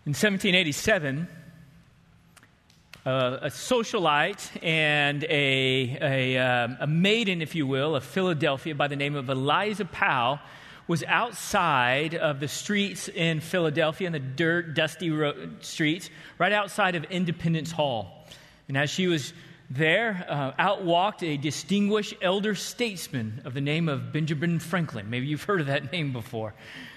In 1787, a socialite and a maiden, if you will, of Philadelphia by the name of Eliza Powell was outside of the streets in Philadelphia, in the dirt, dusty streets, right outside of Independence Hall. And as she was there, out walked a distinguished elder statesman of the name of Benjamin Franklin. Maybe you've heard of that name before.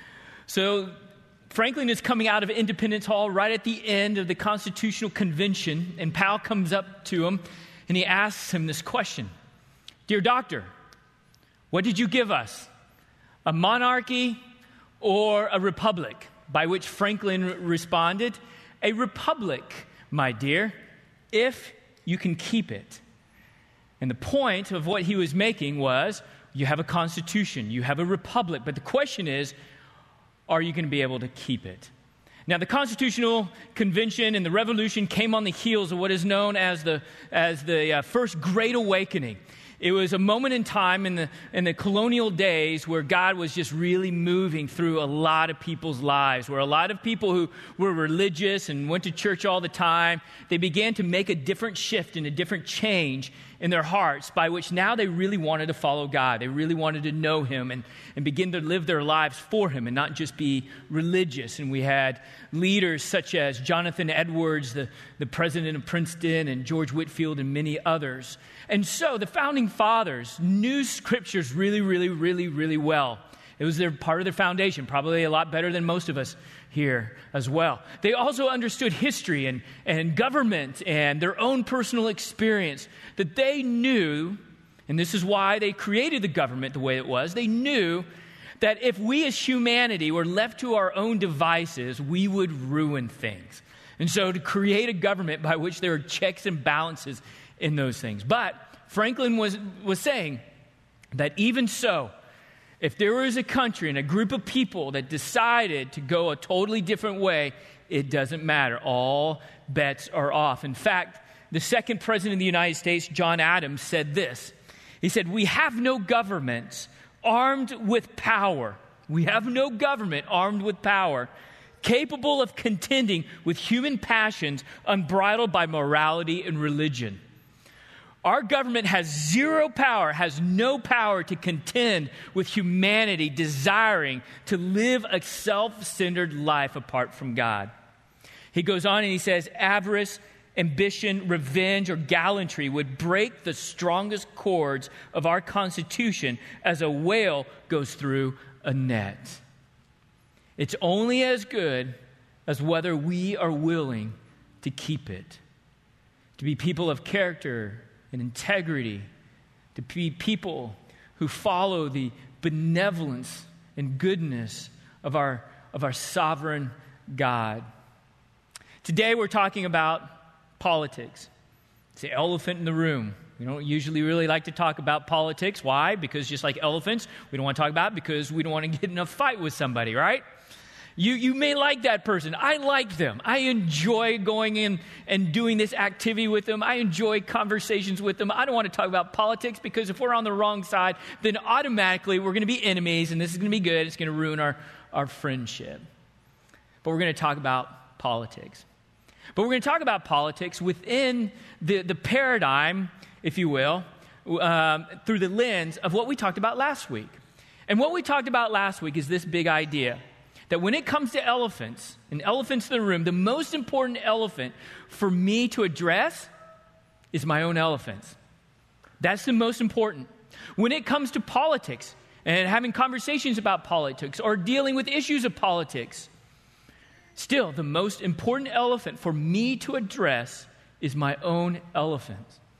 So Franklin is coming out of Independence Hall right at the end of the Constitutional Convention, and Powell comes up to him, and he asks him this question. "Dear doctor, what did you give us? A monarchy or a republic?" By which Franklin responded, "A republic, my dear, if you can keep it." And the point of what he was making was, you have a constitution, you have a republic, but the question is, are you going to be able to keep it? Now, the Constitutional Convention and the Revolution came on the heels of what is known as the First Great Awakening. It was a moment in time in the colonial days where God was just really moving through a lot of people's lives, where a lot of people who were religious and went to church all the time, they began to make a different shift and a different change in their hearts, by which now they really wanted to follow God. They really wanted to know Him and begin to live their lives for Him and not just be religious. And we had leaders such as Jonathan Edwards, the president of Princeton, and George Whitefield, and many others. And so the founding fathers knew scriptures really, really, really, really well. It was part of their foundation, probably a lot better than most of us here as well. They also understood history and government and their own personal experience, that they knew, and this is why they created the government the way it was, they knew that if we as humanity were left to our own devices, we would ruin things. And so to create a government by which there are checks and balances in those things. But Franklin was saying that even so, if there was a country and a group of people that decided to go a totally different way, it doesn't matter. All bets are off. In fact, the second president of the United States, John Adams, said this. He said, "We have no government armed with power. We have no government armed with power, capable of contending with human passions unbridled by morality and religion." Our government has zero power, has no power to contend with humanity desiring to live a self-centered life apart from God. He goes on and he says, avarice, ambition, revenge, or gallantry would break the strongest cords of our Constitution as a whale goes through a net. It's only as good as whether we are willing to keep it, to be people of character and integrity, to be people who follow the benevolence and goodness of our sovereign God. Today we're talking about politics. It's the elephant in the room. We don't usually really like to talk about politics. Why? Because just like elephants, we don't want to talk about it because we don't want to get in a fight with somebody, right? You may like that person. I like them. I enjoy going in and doing this activity with them. I enjoy conversations with them. I don't want to talk about politics because if we're on the wrong side, then automatically we're going to be enemies and this is going to be good. It's going to ruin our friendship. But we're going to talk about politics. But we're going to talk about politics within the paradigm, if you will, through the lens of what we talked about last week. And what we talked about last week is this big idea that when it comes to elephants, and elephants in the room, the most important elephant for me to address is my own elephants. That's the most important. When it comes to politics and having conversations about politics or dealing with issues of politics, still the most important elephant for me to address is my own elephant.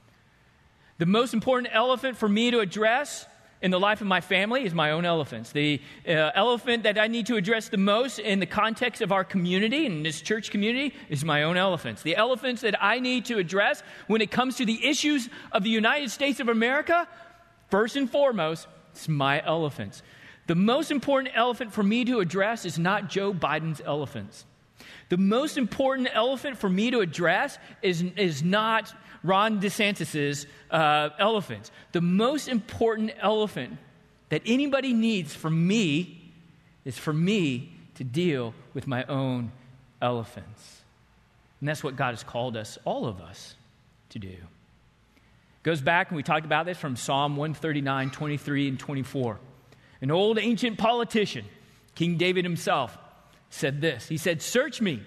The most important elephant for me to address in the life of my family is my own elephants. The elephant that I need to address the most in the context of our community, in this church community, is my own elephants. The elephants that I need to address when it comes to the issues of the United States of America, first and foremost, it's my elephants. The most important elephant for me to address is not Joe Biden's elephants. The most important elephant for me to address is not Ron DeSantis' elephants. The most important elephant that anybody needs from me is for me to deal with my own elephants. And that's what God has called us, all of us, to do. Goes back, and we talked about this from Psalm 139, 23, and 24. An old ancient politician, King David himself, said this. He said, search me.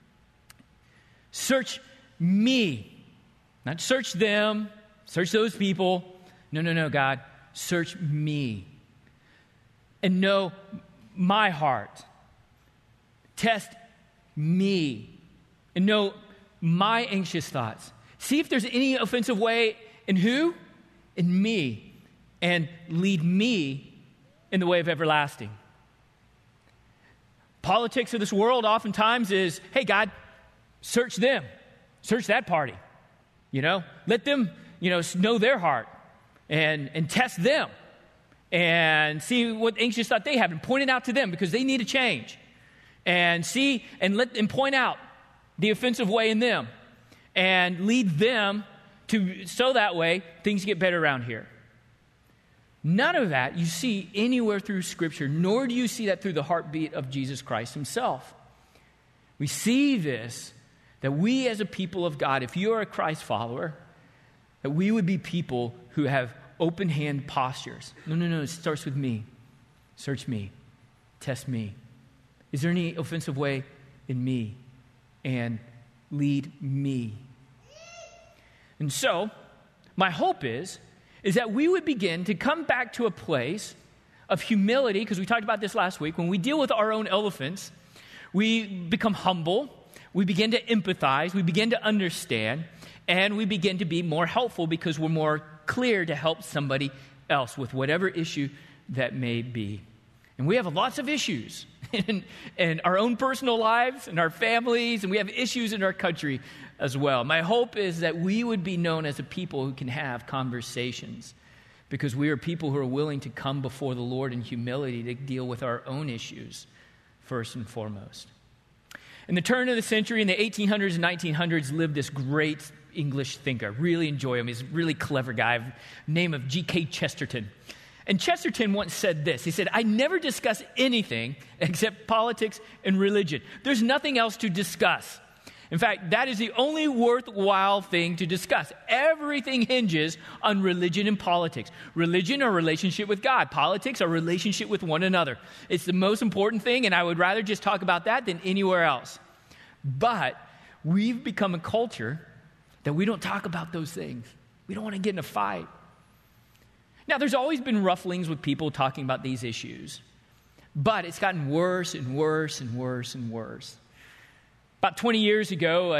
Search me. Not search them, search those people. No, God. Search me. And know my heart. Test me. And know my anxious thoughts. See if there's any offensive way in who? In me. And lead me in the way of everlasting. Politics of this world oftentimes is, hey, God, search them. Search that party. Let them, know their heart and test them and see what anxious thought they have and point it out to them because they need a change. And see and let them point out the offensive way in them and lead them so that way things get better around here. None of that you see anywhere through Scripture, nor do you see that through the heartbeat of Jesus Christ himself. We see this, that we as a people of God, if you are a Christ follower, that we would be people who have open-hand postures. No, it starts with me. Search me. Test me. Is there any offensive way in me? And lead me. And so, my hope is that we would begin to come back to a place of humility, because we talked about this last week. When we deal with our own elephants, we become humble, we begin to empathize, we begin to understand, and we begin to be more helpful because we're more clear to help somebody else with whatever issue that may be. And we have lots of issues in our own personal lives, in our families, and we have issues in our country as well. My hope is that we would be known as a people who can have conversations because we are people who are willing to come before the Lord in humility to deal with our own issues first and foremost. In the turn of the century, in the 1800s and 1900s, lived this great English thinker. I really enjoy him. He's a really clever guy, name of G.K. Chesterton. And Chesterton once said this. He said, I never discuss anything except politics and religion. There's nothing else to discuss. In fact, that is the only worthwhile thing to discuss. Everything hinges on religion and politics. Religion, our relationship with God. Politics, our relationship with one another. It's the most important thing, and I would rather just talk about that than anywhere else. But we've become a culture that we don't talk about those things. We don't want to get in a fight. Now, there's always been rufflings with people talking about these issues, but it's gotten worse and worse and worse and worse. About 20 years ago,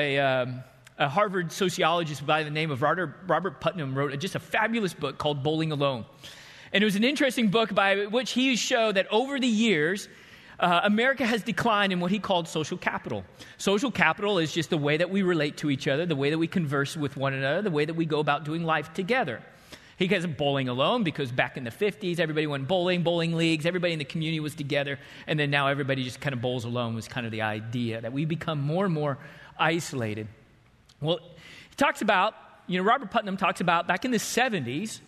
a Harvard sociologist by the name of Robert Putnam wrote just a fabulous book called Bowling Alone. And it was an interesting book by which he showed that over the years, America has declined in what he called social capital. Social capital is just the way that we relate to each other, the way that we converse with one another, the way that we go about doing life together. He gets bowling alone because back in the 50s, everybody went bowling leagues, everybody in the community was together, and then now everybody just kind of bowls alone was kind of the idea, that we become more and more isolated. Well, he talks about, Robert Putnam talks about back in the 70s,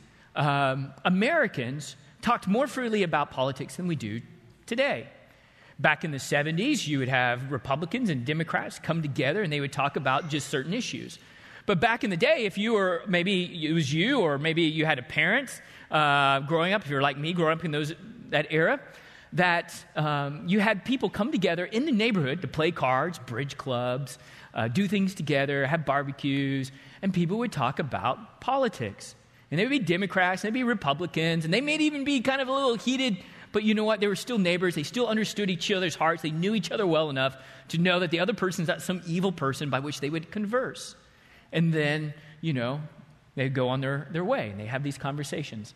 Americans talked more freely about politics than we do today. Back in the 70s, you would have Republicans and Democrats come together and they would talk about just certain issues. But back in the day, if you were, maybe it was you or maybe you had a parent growing up, if you're like me, growing up in that era, that you had people come together in the neighborhood to play cards, bridge clubs, do things together, have barbecues, and people would talk about politics. And they would be Democrats, and they'd be Republicans, and they may even be kind of a little heated, but you know what? They were still neighbors. They still understood each other's hearts. They knew each other well enough to know that the other person's not some evil person by which they would converse. And then, they'd go on their way, and they have these conversations.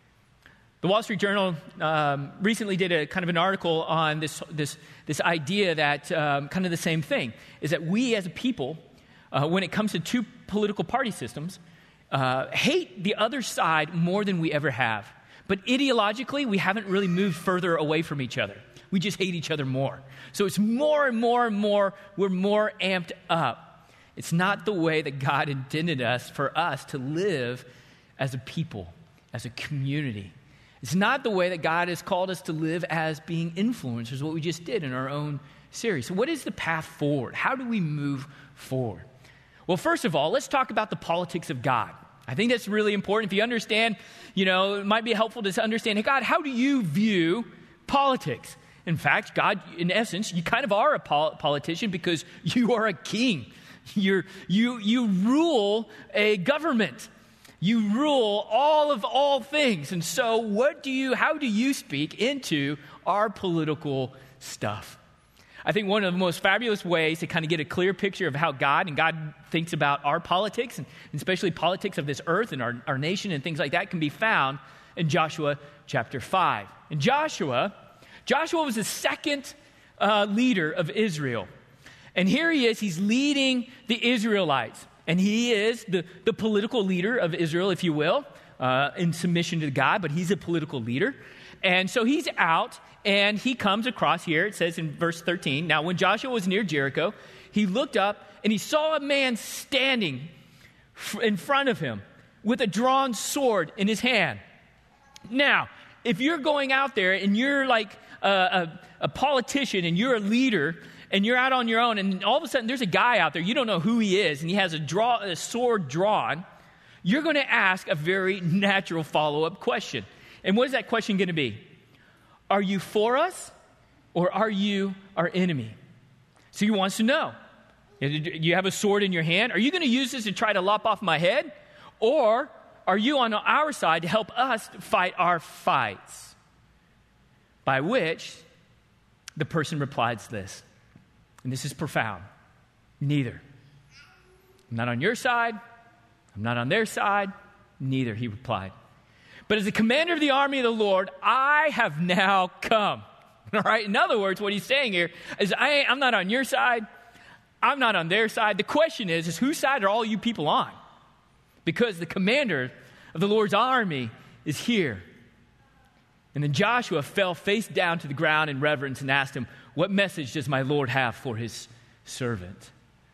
The Wall Street Journal recently did a kind of an article on this idea that kind of the same thing, is that we as a people, when it comes to two political party systems, hate the other side more than we ever have. But ideologically, we haven't really moved further away from each other. We just hate each other more. So it's more and more and more, we're more amped up. It's not the way that God intended for us to live as a people, as a community. It's not the way that God has called us to live as being influencers, what we just did in our own series. So what is the path forward? How do we move forward? Well, first of all, let's talk about the politics of God. I think that's really important. If you understand, it might be helpful to understand, hey, God, how do you view politics? In fact, God, in essence, you kind of are a politician because you are a king. You rule a government. You rule all things. And so how do you speak into our political stuff? I think one of the most fabulous ways to kind of get a clear picture of how God thinks about our politics, and especially politics of this earth and our nation and things like that, can be found in Joshua chapter 5. And Joshua was the second leader of Israel. And here he is, he's leading the Israelites. And he is the political leader of Israel, if you will, in submission to God, but he's a political leader. And so he's out, and he comes across here, it says in verse 13, now when Joshua was near Jericho, he looked up, and he saw a man standing in front of him with a drawn sword in his hand. Now, if you're going out there, and you're like a politician, and you're a leader, and you're out on your own, and all of a sudden there's a guy out there, you don't know who he is, and he has a sword drawn, you're going to ask a very natural follow-up question. And what is that question going to be? Are you for us, or are you our enemy? So he wants to know. You have a sword in your hand. Are you going to use this to try to lop off my head? Or are you on our side to help us fight our fights? By which the person replies this. And this is profound. Neither. I'm not on your side. I'm not on their side. Neither, he replied. But as the commander of the army of the Lord, I have now come. All right? In other words, what he's saying here is I'm not on your side. I'm not on their side. The question is whose side are all you people on? Because the commander of the Lord's army is here. And then Joshua fell face down to the ground in reverence and asked him, what message does my Lord have for his servant?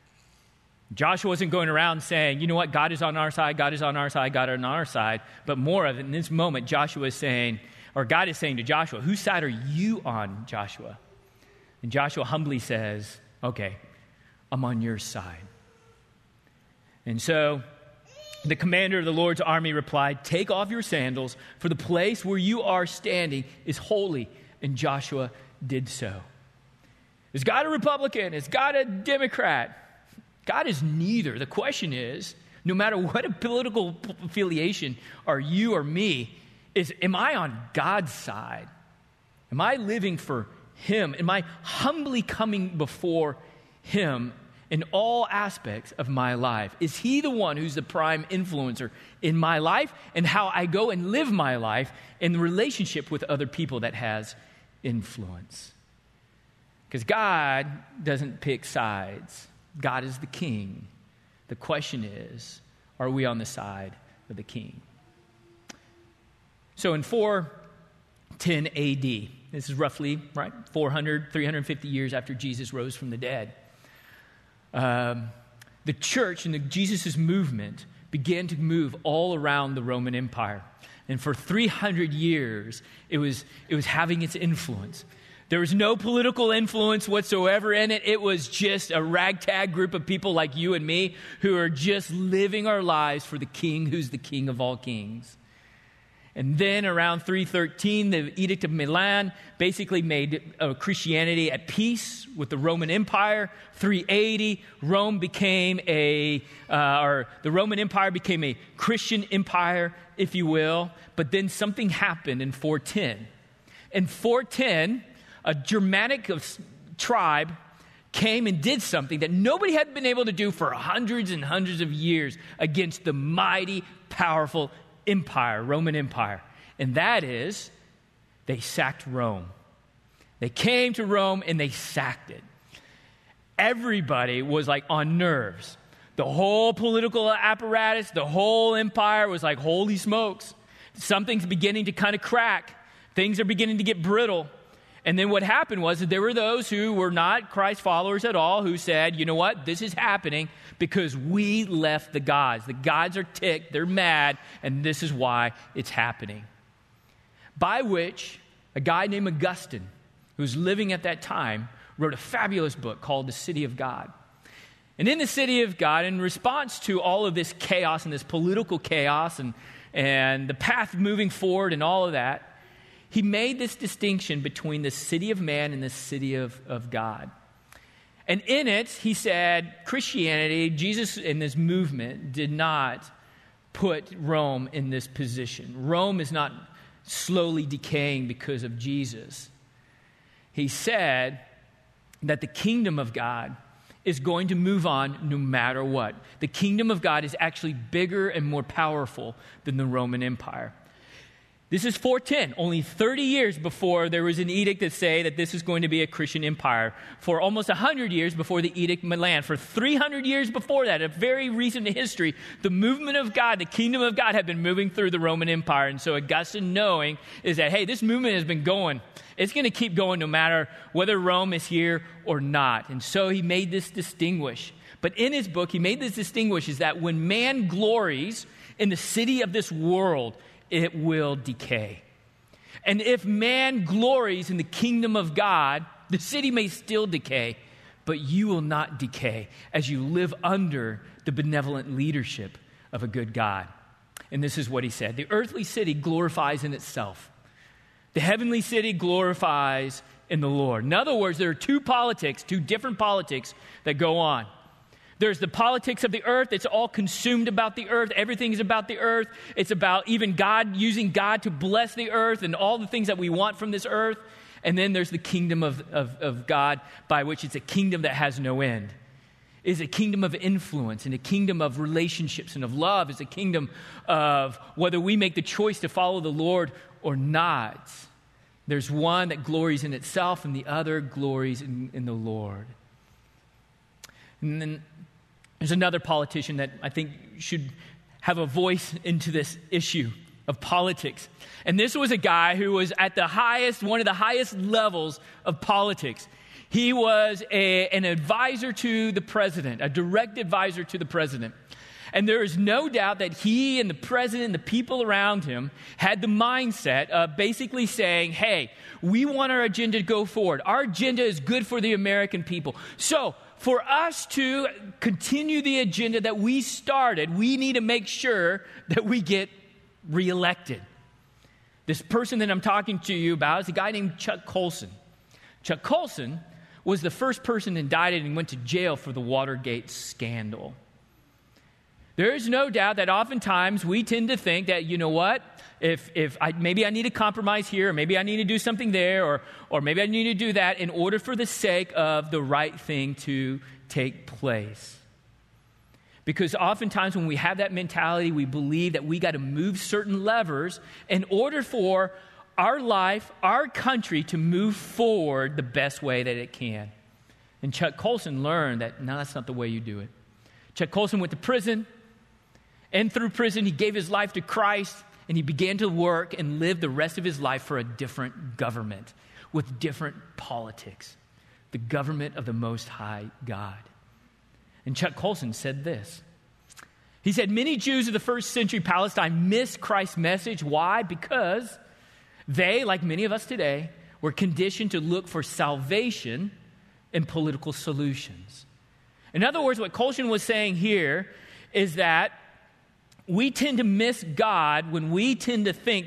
Joshua wasn't going around saying, you know what, God is on our side, God is on our side, God is on our side. But more of it, in this moment, God is saying to Joshua, whose side are you on, Joshua? And Joshua humbly says, okay, I'm on your side. And so the commander of the Lord's army replied, take off your sandals, for the place where you are standing is holy. And Joshua did so. Is God a Republican? Is God a Democrat? God is neither. The question is, no matter what a political affiliation are you or me, am I on God's side? Am I living for Him? Am I humbly coming before Him in all aspects of my life? Is He the one who's the prime influencer in my life and how I go and live my life in the relationship with other people that has influence? Because God doesn't pick sides. God is the king. The question is, are we on the side of the king? So in 410 AD, this is roughly, 350 years after Jesus rose from the dead, the church and Jesus' movement began to move all around the Roman Empire. And for 300 years, it was having its influence. There was no political influence whatsoever in it. It was just a ragtag group of people like you and me who are just living our lives for the king who's the king of all kings. And then around 313, the Edict of Milan basically made Christianity at peace with the Roman Empire. 380, the Roman Empire became a Christian empire, if you will. But then something happened in 410. In 410, a Germanic tribe came and did something that nobody had been able to do for hundreds and hundreds of years against the mighty, powerful empire, Roman Empire. And that is, they sacked Rome. They came to Rome and they sacked it. Everybody was like on nerves. The whole political apparatus, the whole empire was like, holy smokes. Something's beginning to kind of crack. Things are beginning to get brittle. And then what happened was that there were those who were not Christ followers at all who said, you know what, this is happening because we left the gods. The gods are ticked, they're mad, and this is why it's happening. By which a guy named Augustine, who was living at that time, wrote a fabulous book called The City of God. And in The City of God, in response to all of this chaos and this political chaos and the path moving forward and all of that, he made this distinction between the city of man and the city of God. And in it, he said, Christianity, Jesus and this movement did not put Rome in this position. Rome is not slowly decaying because of Jesus. He said that the kingdom of God is going to move on no matter what. The kingdom of God is actually bigger and more powerful than the Roman Empire. This is 410, only 30 years before there was an edict that say that this is going to be a Christian empire. For almost 100 years before the Edict of Milan. For 300 years before that, a very recent history, the movement of God, the kingdom of God had been moving through the Roman Empire. And so Augustine knowing is that, hey, this movement has been going. It's going to keep going no matter whether Rome is here or not. And so he made this distinguish. But in his book, he made this distinguish is that when man glories in the city of this world, it will decay. And if man glories in the kingdom of God, the city may still decay, but you will not decay as you live under the benevolent leadership of a good God. And this is what he said. The earthly city glorifies in itself. The heavenly city glorifies in the Lord. In other words, there are two different politics that go on. There's the politics of the earth. It's all consumed about the earth. Everything is about the earth. It's about even God, using God to bless the earth and all the things that we want from this earth. And then there's the kingdom of God, by which it's a kingdom that has no end. It's a kingdom of influence and a kingdom of relationships and of love. It's a kingdom of whether we make the choice to follow the Lord or not. There's one that glories in itself and the other glories in the Lord. And then there's another politician that I think should have a voice into this issue of politics. And this was a guy who was at one of the highest levels of politics. He was an advisor to the president, a direct advisor to the president. And there is no doubt that he and the president and the people around him had the mindset of basically saying, hey, we want our agenda to go forward. Our agenda is good for the American people. So for us to continue the agenda that we started, we need to make sure that we get reelected. This person that I'm talking to you about is a guy named Chuck Colson. Chuck Colson was the first person indicted and went to jail for the Watergate scandal. There is no doubt that oftentimes we tend to think that, you know what, maybe I need to compromise here, or maybe I need to do something there, or maybe I need to do that in order for the sake of the right thing to take place. Because oftentimes when we have that mentality, we believe that we got to move certain levers in order for our life, our country to move forward the best way that it can. And Chuck Colson learned that, no, that's not the way you do it. Chuck Colson went to prison, and through prison, he gave his life to Christ, and he began to work and live the rest of his life for a different government with different politics, the government of the Most High God. And Chuck Colson said this. He said, many Jews of the first century Palestine missed Christ's message. Why? Because they, like many of us today, were conditioned to look for salvation in political solutions. In other words, what Colson was saying here is that we tend to miss God when we tend to think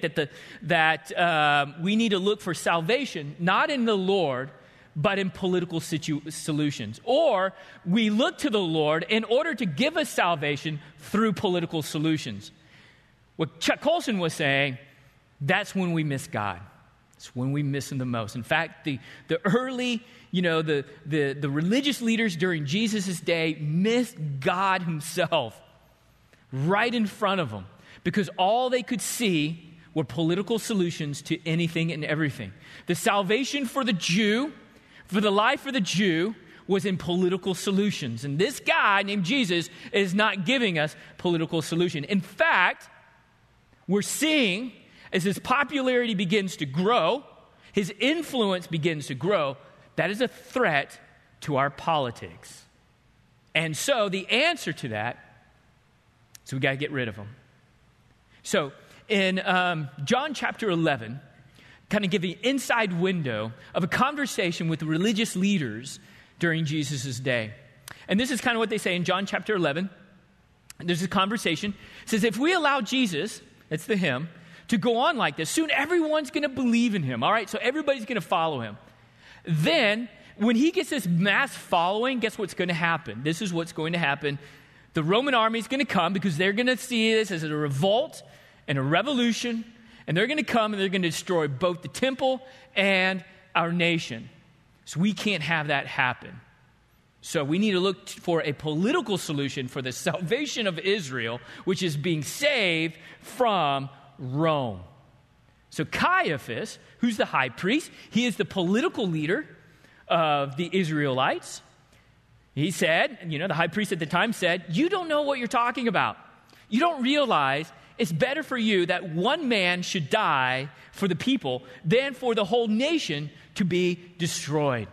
that we need to look for salvation, not in the Lord, but in political solutions. Or we look to the Lord in order to give us salvation through political solutions. What Chuck Colson was saying, that's when we miss God. It's when we miss him the most. In fact, the early, the religious leaders during Jesus' day missed God himself right in front of them because all they could see were political solutions to anything and everything. The salvation for the Jew, for the life of the Jew, was in political solutions. And this guy named Jesus is not giving us political solution. In fact, we're seeing as his popularity begins to grow, his influence begins to grow, that is a threat to our politics. And so the answer to that, so we got to get rid of him. So in John chapter 11, kind of give the inside window of a conversation with religious leaders during Jesus' day. And this is kind of what they say in John chapter 11. There's a conversation. It says, if we allow Jesus, that's the him, to go on like this, soon everyone's going to believe in him, all right? So everybody's going to follow him. Then, when he gets this mass following, guess what's going to happen? This is what's going to happen. The Roman army is going to come because they're going to see this as a revolt and a revolution, and they're going to come and they're going to destroy both the temple and our nation. So we can't have that happen. So we need to look for a political solution for the salvation of Israel, which is being saved from Rome. So Caiaphas, who's the high priest, he is the political leader of the Israelites. He said, the high priest at the time said, you don't know what you're talking about. You don't realize it's better for you that one man should die for the people than for the whole nation to be destroyed.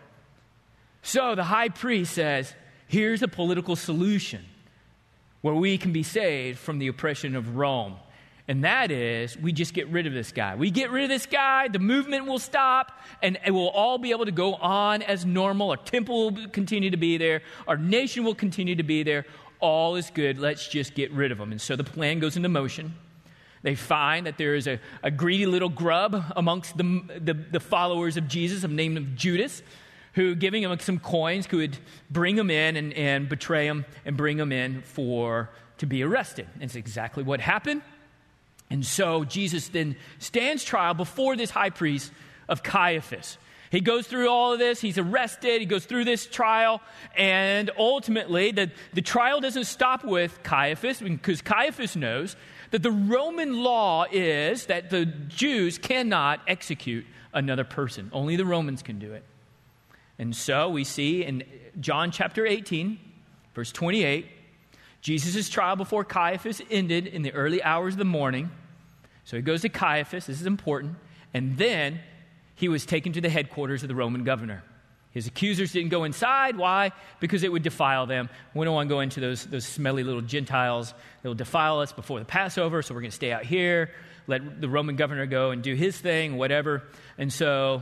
So the high priest says, here's a political solution where we can be saved from the oppression of Rome. And that is, we just get rid of this guy. We get rid of this guy, the movement will stop, and it will all be able to go on as normal. Our temple will continue to be there. Our nation will continue to be there. All is good. Let's just get rid of him. And so the plan goes into motion. They find that there is a greedy little grub amongst the followers of Jesus, named Judas, who, giving him some coins, could bring him in and betray him and bring him in to be arrested. And it's exactly what happened. And so Jesus then stands trial before this high priest of Caiaphas. He goes through all of this. He's arrested. He goes through this trial. And ultimately, the trial doesn't stop with Caiaphas, because Caiaphas knows that the Roman law is that the Jews cannot execute another person. Only the Romans can do it. And so we see in John chapter 18, verse 28, Jesus' trial before Caiaphas ended in the early hours of the morning. So he goes to Caiaphas. This is important. And then he was taken to the headquarters of the Roman governor. His accusers didn't go inside. Why? Because it would defile them. We don't want to go into those smelly little Gentiles that will defile us before the Passover, so we're going to stay out here, let the Roman governor go and do his thing, whatever. And so,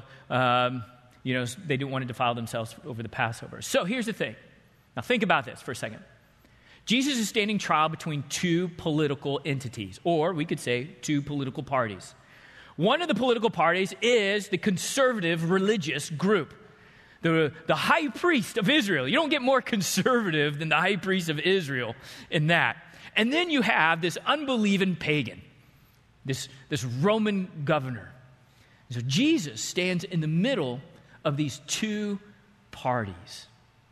they didn't want to defile themselves over the Passover. So here's the thing. Now think about this for a second. Jesus is standing trial between two political entities, or we could say two political parties. One of the political parties is the conservative religious group, the high priest of Israel. You don't get more conservative than the high priest of Israel in that. And then you have this unbelieving pagan, this Roman governor. So Jesus stands in the middle of these two parties.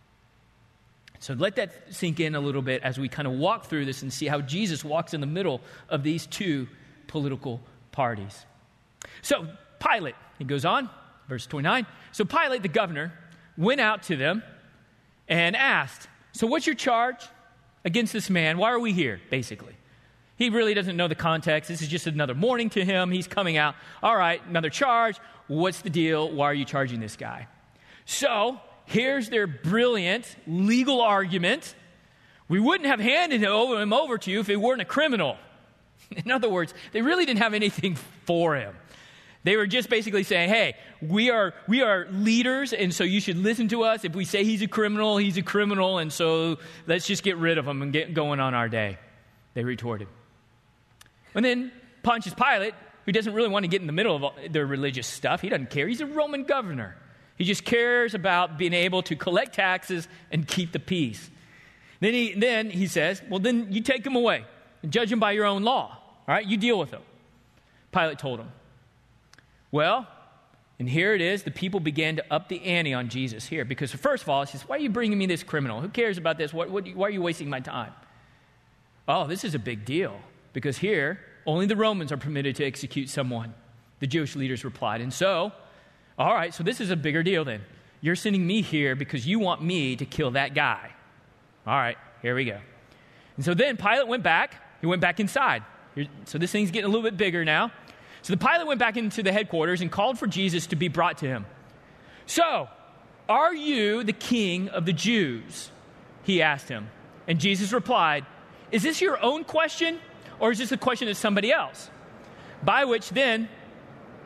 So let that sink in a little bit as we kind of walk through this and see how Jesus walks in the middle of these two political parties. So Pilate, he goes on, verse 29. So Pilate, the governor, went out to them and asked, so what's your charge against this man? Why are we here, basically? He really doesn't know the context. This is just another morning to him. He's coming out. All right, another charge. What's the deal? Why are you charging this guy? So here's their brilliant legal argument. We wouldn't have handed him over to you if he weren't a criminal. In other words, they really didn't have anything for him. They were just basically saying, hey, we are leaders, and so you should listen to us. If we say he's a criminal, and so let's just get rid of him and get going on our day. They retorted. And then Pontius Pilate, who doesn't really want to get in the middle of their religious stuff, he doesn't care. He's a Roman governor. He just cares about being able to collect taxes and keep the peace. Then he says, well, then you take him away and judge him by your own law. All right, you deal with him. Pilate told him. Well, and here it is. The people began to up the ante on Jesus here. Because first of all, he says, why are you bringing me this criminal? Who cares about this? Why are you wasting my time? Oh, this is a big deal. Because here, only the Romans are permitted to execute someone. The Jewish leaders replied. And so, all right, so this is a bigger deal then. You're sending me here because you want me to kill that guy. All right, here we go. And so then Pilate went back. He went back inside. So this thing's getting a little bit bigger now. So the Pilate went back into the headquarters and called for Jesus to be brought to him. So, are you the king of the Jews? He asked him. And Jesus replied, is this your own question, or is this a question of somebody else? By which then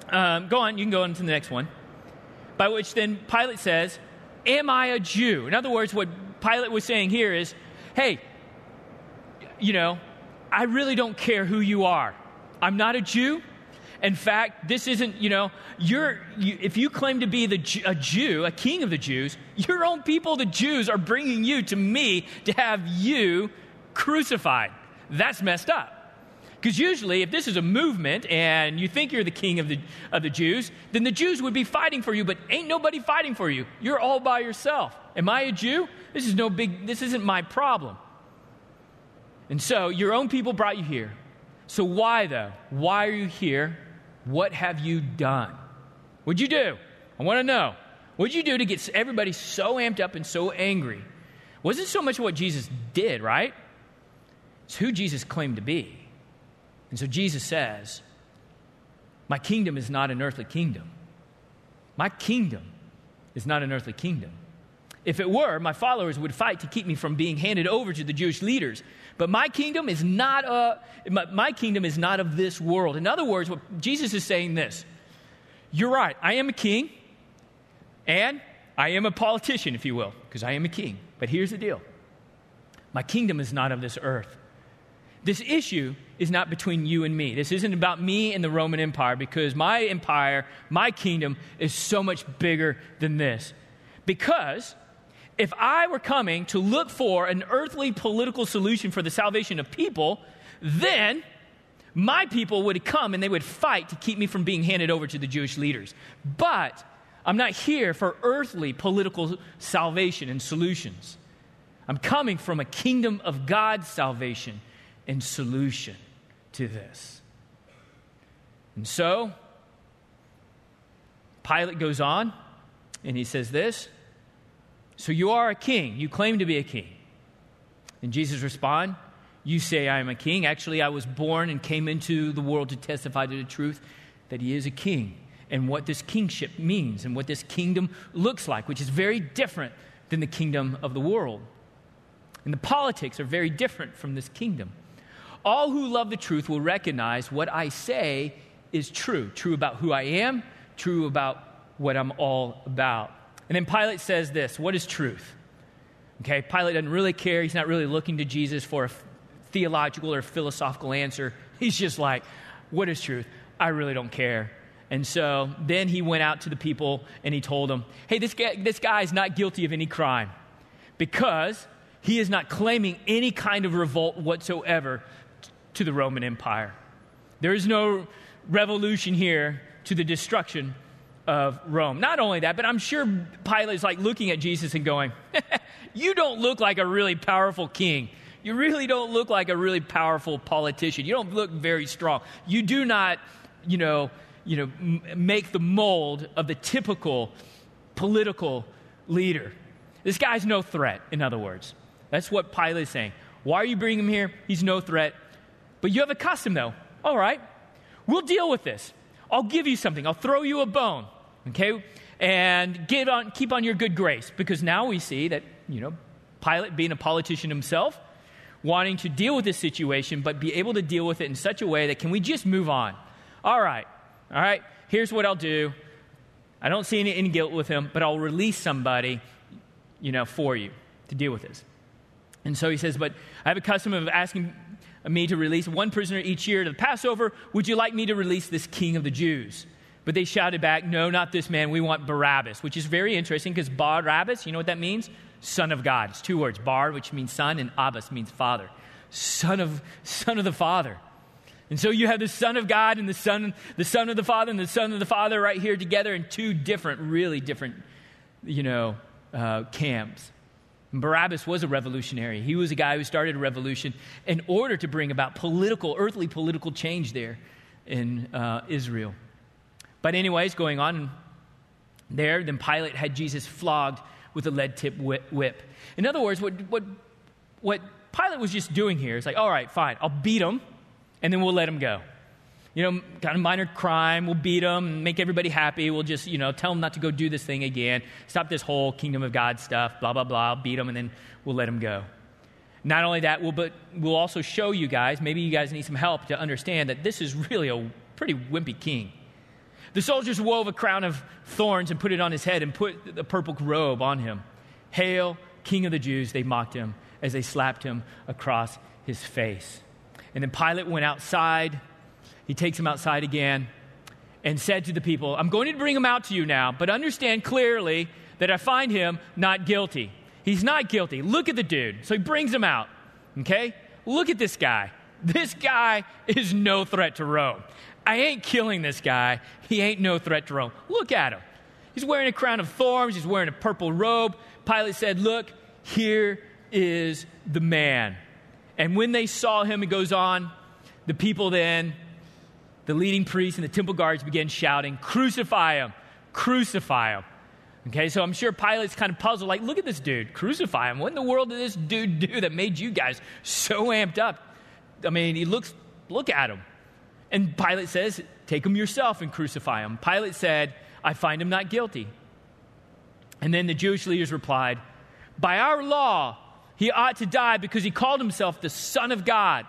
Go on, you can go on to the next one. By which then Pilate says, am I a Jew? In other words, what Pilate was saying here is, hey, I really don't care who you are. I'm not a Jew. In fact, this isn't, if you claim to be a Jew, a king of the Jews, your own people, the Jews, are bringing you to me to have you crucified. That's messed up. Because usually, if this is a movement and you think you're the king of the Jews, then the Jews would be fighting for you, but ain't nobody fighting for you. You're all by yourself. Am I a Jew? This isn't my problem. And so, your own people brought you here. So why, though? Why are you here? What have you done? What'd you do? I want to know. What'd you do to get everybody so amped up and so angry? It wasn't so much what Jesus did, right? It's who Jesus claimed to be. And so Jesus says, my kingdom is not an earthly kingdom. My kingdom is not an earthly kingdom. If it were, my followers would fight to keep me from being handed over to the Jewish leaders. But my kingdom is not of this world. In other words, what Jesus is saying this. You're right, I am a king, and I am a politician, if you will, because I am a king. But here's the deal. My kingdom is not of this earth. This issue is not between you and me. This isn't about me and the Roman Empire, because my empire, my kingdom, is so much bigger than this. Because if I were coming to look for an earthly political solution for the salvation of people, then my people would come and they would fight to keep me from being handed over to the Jewish leaders. But I'm not here for earthly political salvation and solutions. I'm coming from a kingdom of God's salvation and solution to this. And so, Pilate goes on and he says this, so you are a king, you claim to be a king. And Jesus responds, you say I am a king. Actually, I was born and came into the world to testify to the truth that he is a king and what this kingship means and what this kingdom looks like, which is very different than the kingdom of the world. And the politics are very different from this kingdom. All who love the truth will recognize what I say is true. True about who I am, true about what I'm all about. And then Pilate says this, what is truth? Okay, Pilate doesn't really care. He's not really looking to Jesus for a theological or philosophical answer. He's just like, what is truth? I really don't care. And so then he went out to the people and he told them, hey, this guy is not guilty of any crime because he is not claiming any kind of revolt whatsoever to the Roman Empire. There is no revolution here to the destruction of Rome. Not only that, but I'm sure Pilate is like looking at Jesus and going, you don't look like a really powerful king. You really don't look like a really powerful politician. You don't look very strong. You do not, make the mold of the typical political leader. This guy's no threat, in other words. That's what Pilate is saying. Why are you bringing him here? He's no threat. But you have a custom, though. All right, we'll deal with this. I'll give you something. I'll throw you a bone, okay? And keep on your good grace. Because now we see that, Pilate, being a politician himself, wanting to deal with this situation, but be able to deal with it in such a way that can we just move on? All right, here's what I'll do. I don't see any guilt with him, but I'll release somebody, for you to deal with this. And so he says, but I have a custom of asking me to release one prisoner each year to the Passover. Would you like me to release this king of the Jews? But they shouted back, no, not this man. We want Barabbas, which is very interesting because Barabbas, you know what that means? Son of God. It's two words, Bar, which means son, and Abbas means father. Son of the Father. And so you have the Son of God and the Son of the Father and the Son of the Father right here together in two really different, camps. And Barabbas was a revolutionary. He was a guy who started a revolution in order to bring about earthly political change there in Israel. But anyways, going on there, then Pilate had Jesus flogged with a lead-tipped whip. In other words, what Pilate was just doing here is like, all right, fine, I'll beat him, and then we'll let him go. Kind of minor crime, we'll beat him, and make everybody happy. We'll just, tell him not to go do this thing again. Stop this whole kingdom of God stuff, blah, blah, blah, beat him, and then we'll let him go. Not only that, we'll also show you guys, maybe you guys need some help to understand that this is really a pretty wimpy king. The soldiers wove a crown of thorns and put it on his head and put the purple robe on him. "Hail, King of the Jews," they mocked him as they slapped him across his face. And then Pilate went outside. He takes him outside again and said to the people, "I'm going to bring him out to you now, but understand clearly that I find him not guilty." He's not guilty. Look at the dude. So he brings him out, okay? Look at this guy. This guy is no threat to Rome. I ain't killing this guy. He ain't no threat to Rome. Look at him. He's wearing a crown of thorns. He's wearing a purple robe. Pilate said, "Look, here is the man." And when they saw him, it goes on, the people then, the leading priests and the temple guards began shouting, "Crucify him, crucify him." Okay, so I'm sure Pilate's kind of puzzled, like, look at this dude, crucify him. What in the world did this dude do that made you guys so amped up? I mean, look at him. And Pilate says, "Take him yourself and crucify him." Pilate said, "I find him not guilty." And then the Jewish leaders replied, "By our law, he ought to die because he called himself the Son of God."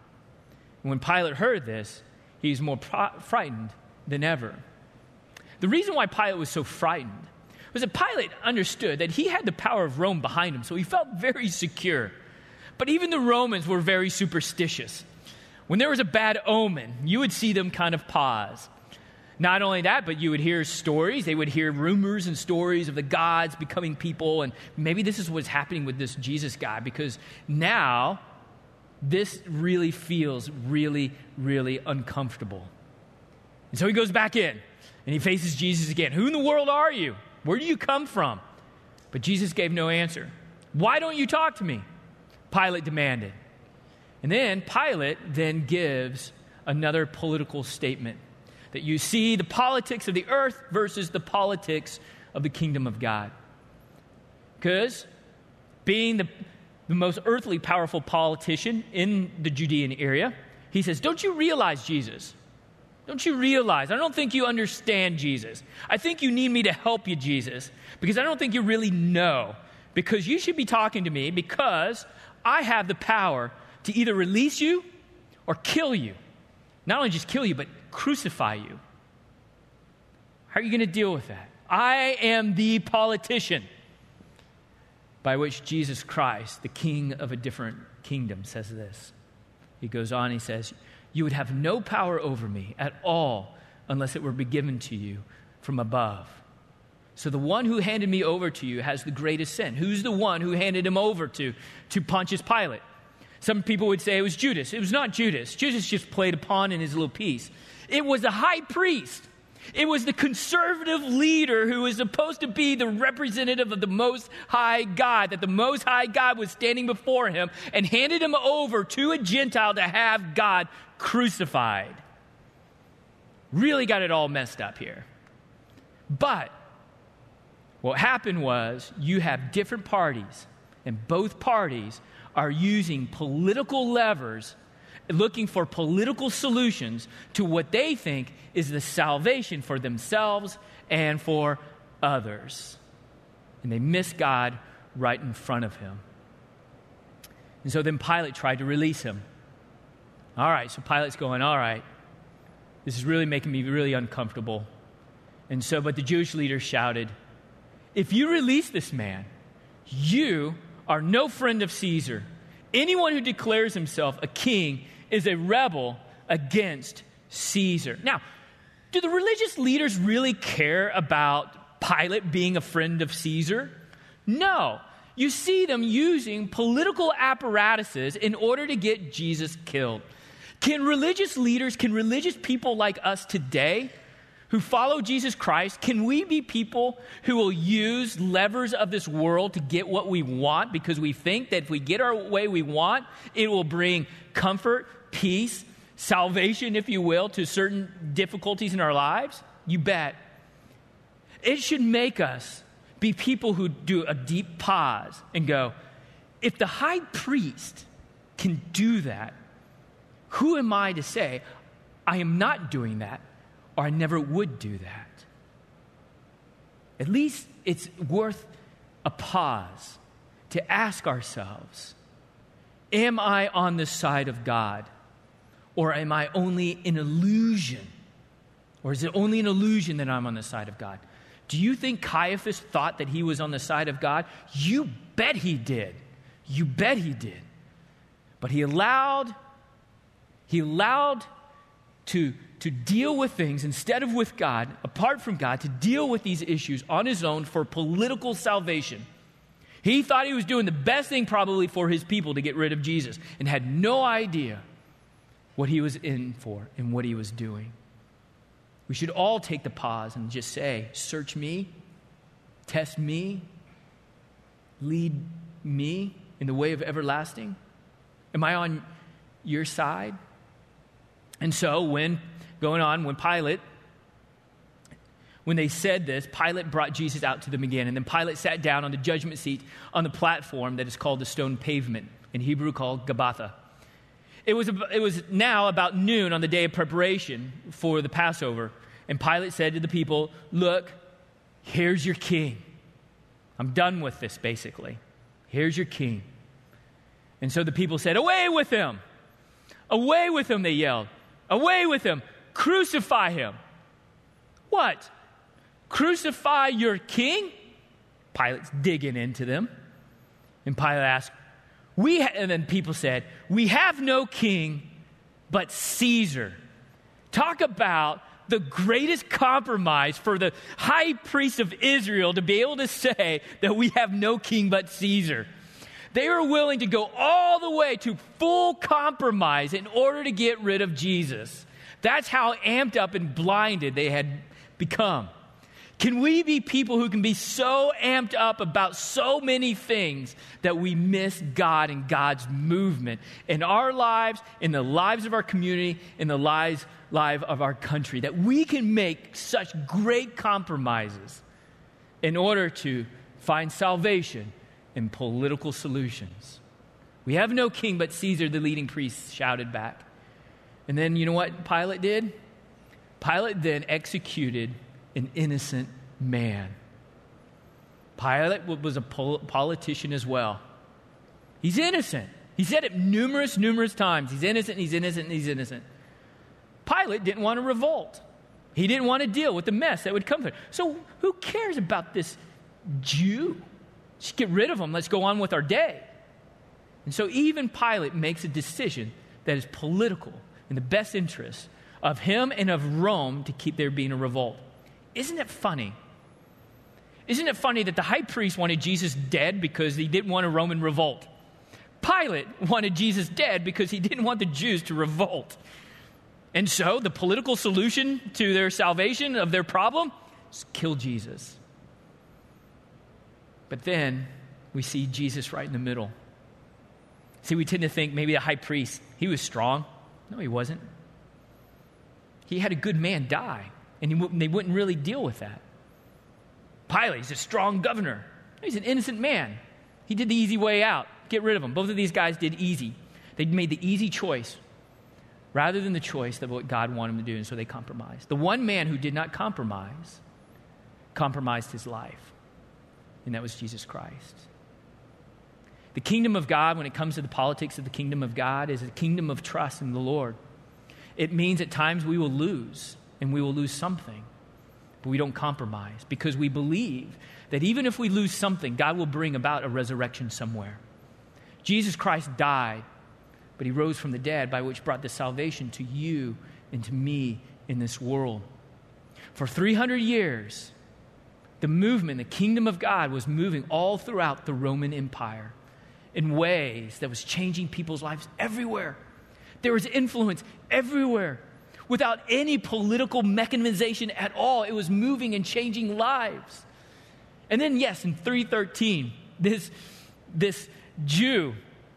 And when Pilate heard this, he was more frightened than ever. The reason why Pilate was so frightened was that Pilate understood that he had the power of Rome behind him, so he felt very secure. But even the Romans were very superstitious. When there was a bad omen, you would see them kind of pause. Not only that, but you would hear stories. They would hear rumors and stories of the gods becoming people, and maybe this is what's happening with this Jesus guy, because now this really feels really, really uncomfortable. And so he goes back in, and he faces Jesus again. "Who in the world are you? Where do you come from?" But Jesus gave no answer. "Why don't you talk to me?" Pilate demanded. And then Pilate then gives another political statement, that you see the politics of the earth versus the politics of the kingdom of God. Because being the most earthly powerful politician in the Judean area, he says, "Don't you realize, Jesus? Don't you realize? I don't think you understand, Jesus. I think you need me to help you, Jesus, because I don't think you really know. Because you should be talking to me because I have the power to either release you or kill you. Not only just kill you, but crucify you. How are you going to deal with that? I am the politician." By which Jesus Christ, the king of a different kingdom, says this. He goes on, he says, "You would have no power over me at all unless it were given to you from above. So the one who handed me over to you has the greatest sin." Who's the one who handed him over to Pontius Pilate? Some people would say it was Judas. It was not Judas. Judas just played a pawn in his little piece. It was the high priest. It was the conservative leader who was supposed to be the representative of the Most High God, that the Most High God was standing before him and handed him over to a Gentile to have God crucified. Really got it all messed up here. But what happened was you have different parties, and both parties are using political levers, looking for political solutions to what they think is the salvation for themselves and for others. And they miss God right in front of him. And so then Pilate tried to release him. All right, so Pilate's going, all right, this is really making me really uncomfortable. And so, but the Jewish leaders shouted, "If you release this man, you are no friend of Caesar. Anyone who declares himself a king is a rebel against Caesar." Now, do the religious leaders really care about Pilate being a friend of Caesar? No. You see them using political apparatuses in order to get Jesus killed. Can religious people like us today who follow Jesus Christ, can we be people who will use levers of this world to get what we want because we think that if we get our way we want, it will bring comfort, peace, salvation, if you will, to certain difficulties in our lives? You bet. It should make us be people who do a deep pause and go, if the high priest can do that, who am I to say I am not doing that or I never would do that? At least it's worth a pause to ask ourselves, am I on the side of God? Or am I only an illusion Or is it only an illusion that I'm on the side of God? Do you think Caiaphas thought that he was on the side of God? You bet he did. You bet he did. But he allowed to deal with things instead of with God, apart from God, to deal with these issues on his own for political salvation. He thought he was doing the best thing probably for his people to get rid of Jesus and had no idea what he was in for and what he was doing. We should all take the pause and just say, search me, test me, lead me in the way of everlasting. Am I on your side? And so when they said this, Pilate brought Jesus out to them again. And then Pilate sat down on the judgment seat on the platform that is called the stone pavement, in Hebrew called Gabbatha. It was now about noon on the day of preparation for the Passover. And Pilate said to the people, look, here's your king. I'm done with this, basically. Here's your king. And so the people said, away with him. Away with him, they yelled. Away with him. Crucify him. What? Crucify your king? Pilate's digging into them. And Pilate asked, and then people said, we have no king but Caesar. Talk about the greatest compromise for the high priest of Israel to be able to say that we have no king but Caesar. They were willing to go all the way to full compromise in order to get rid of Jesus. That's how amped up and blinded they had become. Can we be people who can be so amped up about so many things that we miss God and God's movement in our lives, in the lives of our community, in the life of our country, that we can make such great compromises in order to find salvation in political solutions? We have no king but Caesar, the leading priest shouted back. And then you know what Pilate did? Pilate then executed an innocent man. Pilate was a politician as well. He's innocent. He said it numerous times. He's innocent, he's innocent, he's innocent. Pilate didn't want to revolt. He didn't want to deal with the mess that would come from it. So who cares about this Jew? Just get rid of him. Let's go on with our day. And so even Pilate makes a decision that is political in the best interest of him and of Rome to keep there being a revolt. Isn't it funny? Isn't it funny that the high priest wanted Jesus dead because he didn't want a Roman revolt? Pilate wanted Jesus dead because he didn't want the Jews to revolt. And so the political solution to their salvation of their problem is kill Jesus. But then we see Jesus right in the middle. See, we tend to think maybe the high priest, he was strong. No, he wasn't. He had a good man die, and they wouldn't really deal with that. Pilate, he's a strong governor. He's an innocent man. He did the easy way out. Get rid of him. Both of these guys did easy. They made the easy choice rather than the choice that what God wanted them to do, and so they compromised. The one man who did not compromise compromised his life, and that was Jesus Christ. The kingdom of God, when it comes to the politics of the kingdom of God, is a kingdom of trust in the Lord. It means at times we will lose, and we will lose something, but we don't compromise because we believe that even if we lose something, God will bring about a resurrection somewhere. Jesus Christ died, but he rose from the dead, by which brought the salvation to you and to me in this world. For 300 years, the movement, the kingdom of God, was moving all throughout the Roman Empire in ways that was changing people's lives everywhere. There was influence everywhere. Without any political mechanization at all, it was moving and changing lives. And then, yes, in 313, this Jew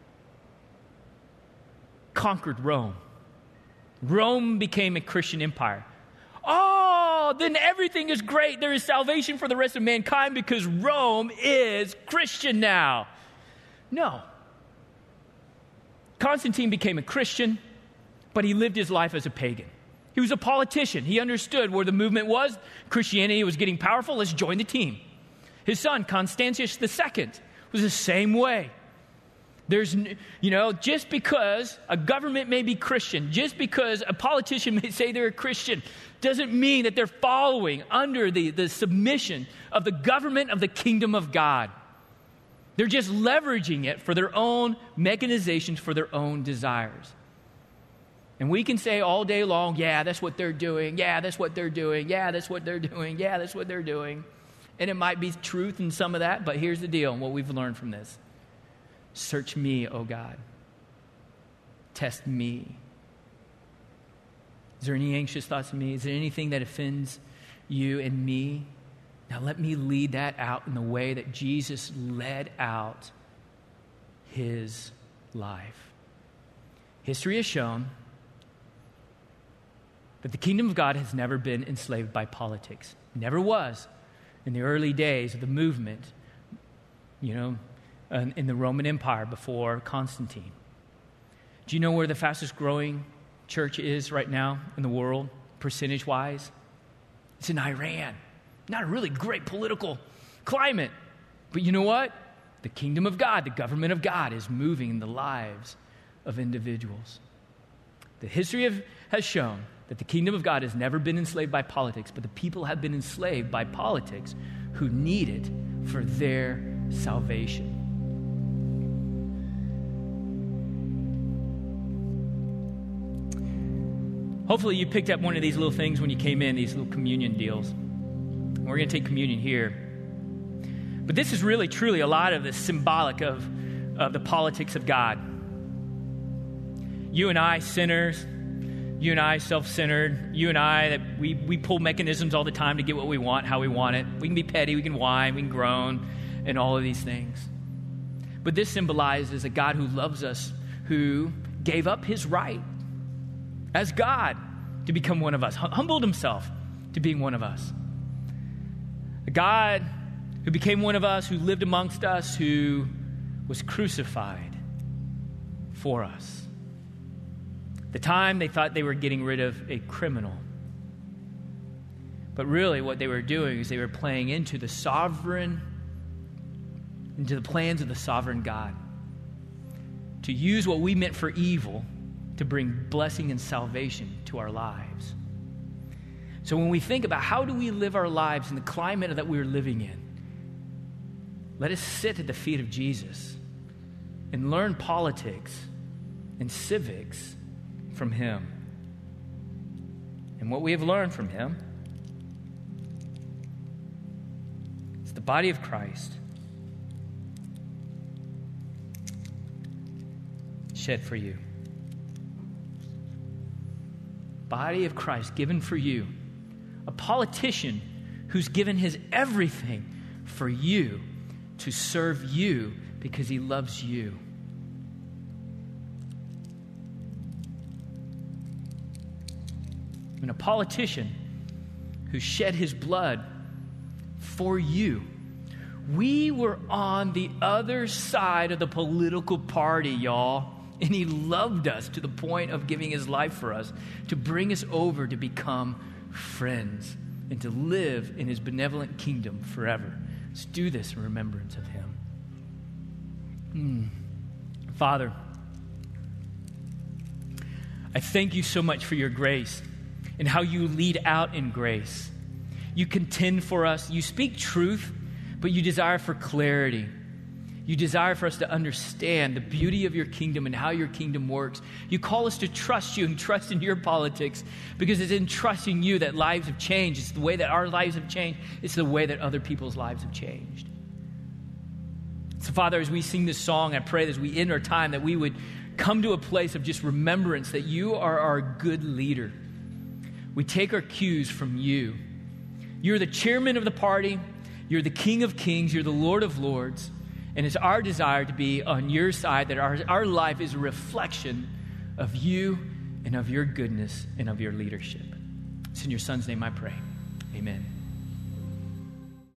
conquered Rome. Rome became a Christian empire. Oh, then everything is great. There is salvation for the rest of mankind because Rome is Christian now. No. Constantine became a Christian, but he lived his life as a pagan. He was a politician. He understood where the movement was. Christianity was getting powerful. Let's join the team. His son, Constantius II, was the same way. Just because a government may be Christian, just because a politician may say they're a Christian, doesn't mean that they're following under the submission of the government of the kingdom of God. They're just leveraging it for their own mechanizations, for their own desires. And we can say all day long, yeah, that's what they're doing. Yeah, that's what they're doing. Yeah, that's what they're doing. Yeah, that's what they're doing. And it might be truth in some of that, but here's the deal, what we've learned from this. Search me, O God. Test me. Is there any anxious thoughts in me? Is there anything that offends you and me? Now let me lead that out in the way that Jesus led out his life. History has shown that the kingdom of God has never been enslaved by politics. Never was. In the early days of the movement, in the Roman Empire before Constantine. Do you know where the fastest growing church is right now in the world, percentage-wise? It's in Iran. Not a really great political climate. But you know what? The kingdom of God, the government of God is moving in the lives of individuals. The history has shown that the kingdom of God has never been enslaved by politics, but the people have been enslaved by politics who need it for their salvation. Hopefully you picked up one of these little things when you came in, these little communion deals. We're going to take communion here. But this is really, truly a lot of the symbolic of the politics of God. You and I, sinners, you and I, self-centered, you and I, that we pull mechanisms all the time to get what we want, how we want it. We can be petty, we can whine, we can groan, and all of these things. But this symbolizes a God who loves us, who gave up his right as God to become one of us, humbled himself to being one of us. A God who became one of us, who lived amongst us, who was crucified for us. The time they thought they were getting rid of a criminal. But really what they were doing is they were playing into the plans of the sovereign God. To use what we meant for evil to bring blessing and salvation to our lives. So when we think about how do we live our lives in the climate that we're living in, let us sit at the feet of Jesus and learn politics and civics from him. And what we have learned from him is the body of Christ shed for you. Body of Christ given for you. A politician who's given his everything for you to serve you because he loves you. And a politician who shed his blood for you. We were on the other side of the political party, y'all. And he loved us to the point of giving his life for us to bring us over to become friends and to live in his benevolent kingdom forever. Let's do this in remembrance of him. Father, I thank you so much for your grace and how you lead out in grace. You contend for us. You speak truth, but you desire for clarity. You desire for us to understand the beauty of your kingdom and how your kingdom works. You call us to trust you and trust in your politics because it's in trusting you that lives have changed. It's the way that our lives have changed. It's the way that other people's lives have changed. So, Father, as we sing this song, I pray that as we end our time that we would come to a place of just remembrance that you are our good leader. We take our cues from you. You're the chairman of the party. You're the King of Kings. You're the Lord of Lords. And it's our desire to be on your side, that our life is a reflection of you and of your goodness and of your leadership. It's in your Son's name I pray. Amen.